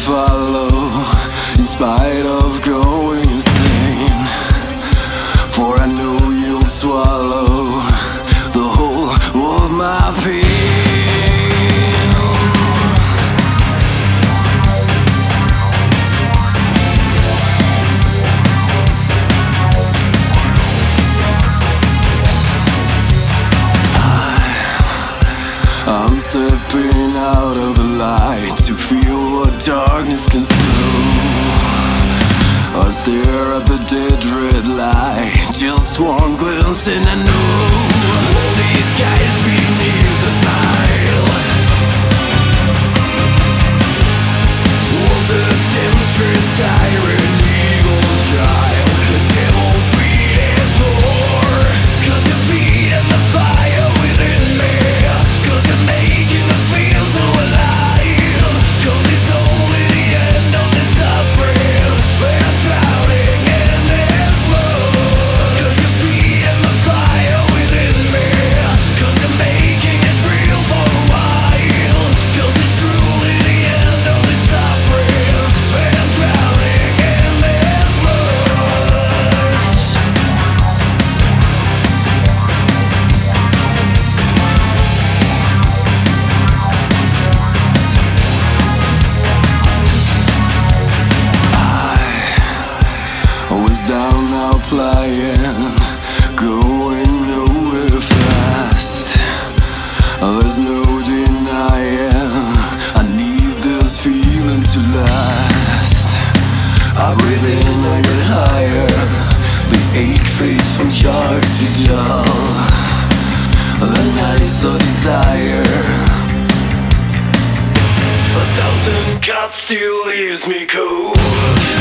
follow, in spite of going insane. For I know you'll swallow the whole of my pain. I'm stepping out of the light to feel what darkness can sow. I stare at the dead red light, just one glance and I know these skies beneath the smile of the temptress siren, evil child, the devil's sweetest whore. 'Cause you're feeding the fire within me, 'cause you're making me feel so alive, 'cause it's only the end of the suffering where I'm drowning in this flood. 'Cause you're feeding the fire within me, 'cause you're making it real for a while, 'cause it's truly the end of the suffering where I'm drowning in this rush. I was down now flying, going nowhere fast. There's no denying, I need this feeling to last. I breathe in, I get higher, the ache fades from sharp to dull. The nights of desire, a thousand cuts still leaves me cold.